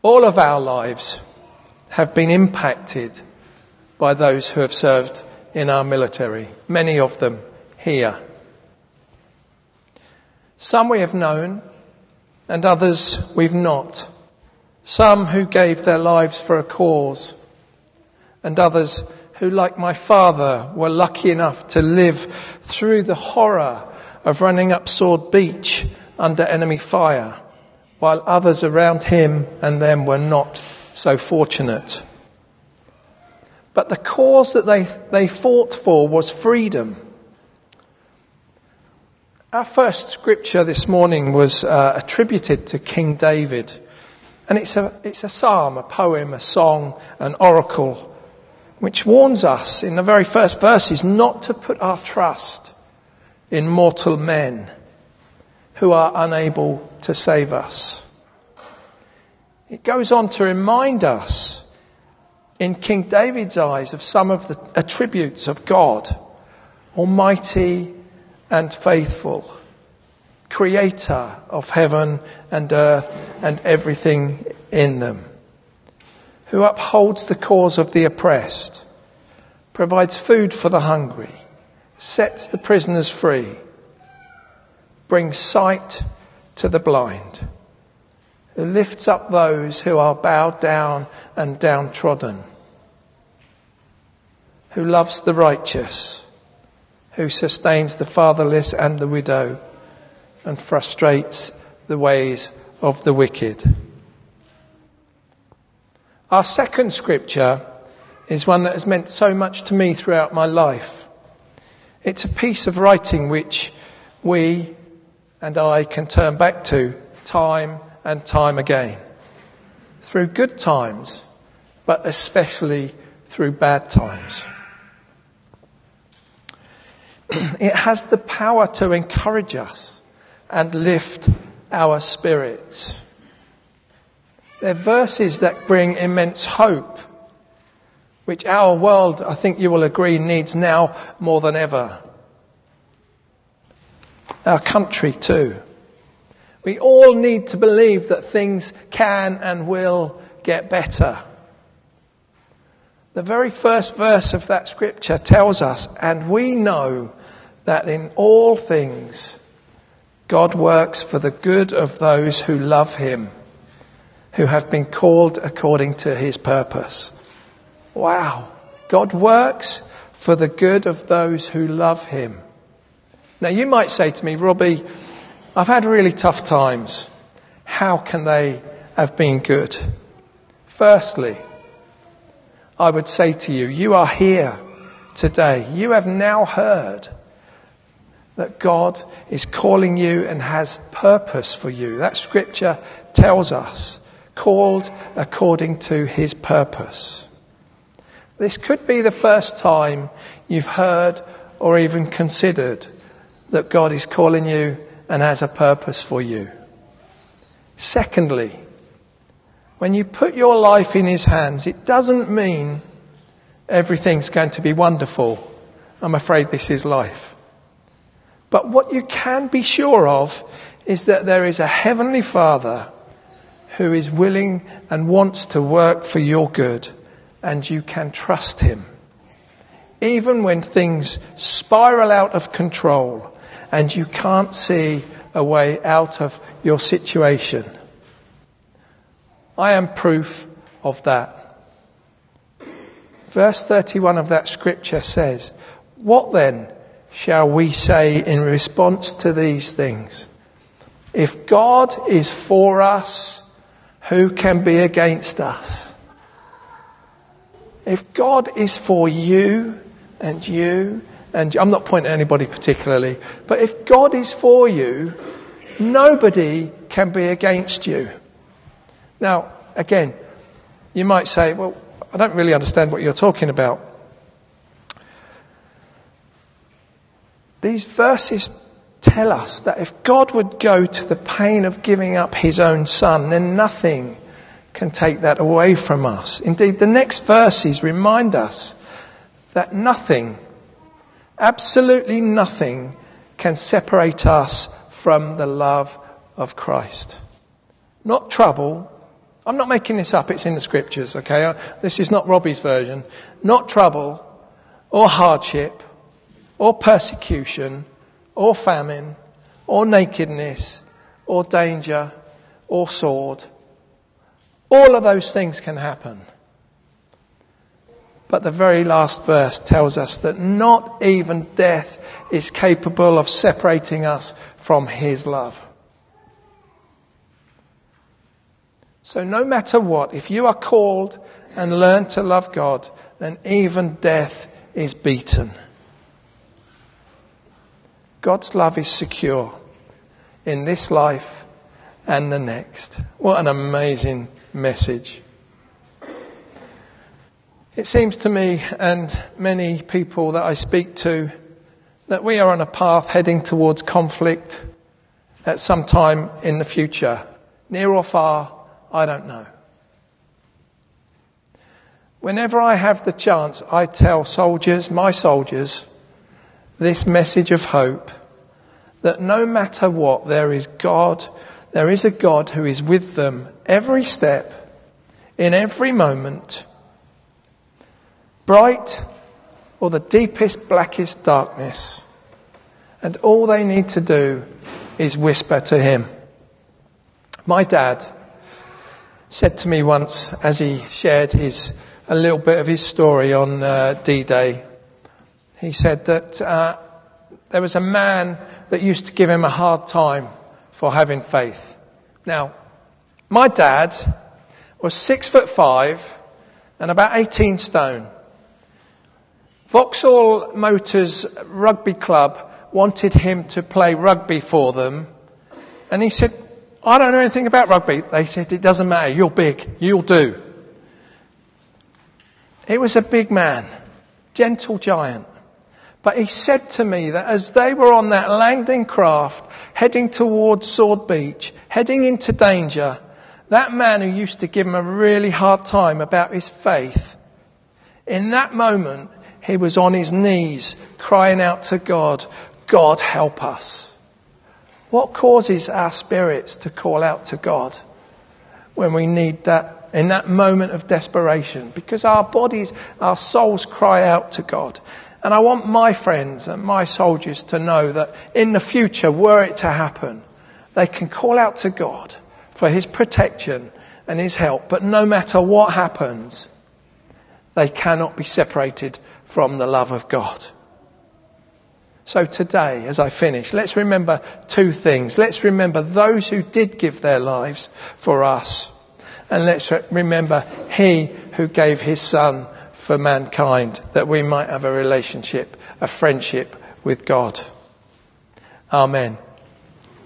All of our lives have been impacted by those who have served in our military, many of them here. Some we have known and others we've not. Some who gave their lives for a cause and others who, like my father, were lucky enough to live through the horror of running up Sword Beach under enemy fire, while others around him and them were not so fortunate. But the cause that they fought for was freedom. Our first scripture this morning was attributed to King David. And it's a psalm, a poem, a song, an oracle, which warns us in the very first verses not to put our trust in mortal men who are unable to save us. It goes on to remind us, in King David's eyes, of some of the attributes of God: almighty and faithful, creator of heaven and earth and everything in them, who upholds the cause of the oppressed, provides food for the hungry, sets the prisoners free, brings sight to the blind, who lifts up those who are bowed down and downtrodden, who loves the righteous, who sustains the fatherless and the widow, and frustrates the ways of the wicked. Our second scripture is one that has meant so much to me throughout my life. It's a piece of writing which we and I can turn back to time and time again, through good times, but especially through bad times. It has the power to encourage us and lift our spirits. They're verses that bring immense hope, which our world, I think you will agree, needs now more than ever. Our country too. We all need to believe that things can and will get better. The very first verse of that scripture tells us, and we know that in all things God works for the good of those who love him, who have been called according to his purpose. Wow. God works for the good of those who love him. Now you might say to me, Robbie, I've had really tough times. How can they have been good? Firstly, I would say to you, you are here today. You have now heard that God is calling you and has purpose for you. That scripture tells us, called according to his purpose. This could be the first time you've heard or even considered that God is calling you and has a purpose for you. Secondly, when you put your life in his hands, it doesn't mean everything's going to be wonderful. I'm afraid this is life. But what you can be sure of is that there is a heavenly Father who is willing and wants to work for your good, and you can trust him. Even when things spiral out of control and you can't see a way out of your situation. I am proof of that. Verse 31 of that scripture says, "What then shall we say in response to these things? If God is for us, who can be against us?" If God is for you, and I'm not pointing at anybody particularly, but if God is for you, nobody can be against you. Now, again, you might say, well, I don't really understand what you're talking about. These verses tell us that if God would go to the pain of giving up his own son, then nothing can take that away from us. Indeed, the next verses remind us that nothing, absolutely nothing, can separate us from the love of Christ. Not trouble, I'm not making this up, it's in the scriptures, okay? This is not Robbie's version. Not trouble, or hardship, or persecution, or famine, or nakedness, or danger, or sword. All of those things can happen. But the very last verse tells us that not even death is capable of separating us from his love. So no matter what, if you are called and learn to love God, then even death is beaten. God's love is secure in this life and the next. What an amazing message. It seems to me and many people that I speak to that we are on a path heading towards conflict at some time in the future. Near or far, I don't know. Whenever I have the chance, I tell my soldiers, this message of hope, that no matter what, there is a God who is with them every step, in every moment, bright or the deepest, blackest darkness. And all they need to do is whisper to him. My dad said to me once, as he shared a little bit of his story on D-Day, he said that there was a man that used to give him a hard time for having faith. Now, my dad was 6'5" and about 18 stone. Vauxhall Motors Rugby Club wanted him to play rugby for them, and he said, I don't know anything about rugby. They said, it doesn't matter, you're big, you'll do. He was a big man, gentle giant. But he said to me that as they were on that landing craft, heading towards Sword Beach, heading into danger, that man who used to give him a really hard time about his faith, in that moment, he was on his knees crying out to God, God help us. What causes our spirits to call out to God when we need that, in that moment of desperation? Because our bodies, our souls cry out to God. And I want my friends and my soldiers to know that in the future, were it to happen, they can call out to God for his protection and his help. But no matter what happens, they cannot be separated from the love of God. So today, as I finish, let's remember two things. Let's remember those who did give their lives for us. And let's remember he who gave his son for mankind, that we might have a relationship, a friendship with God. Amen.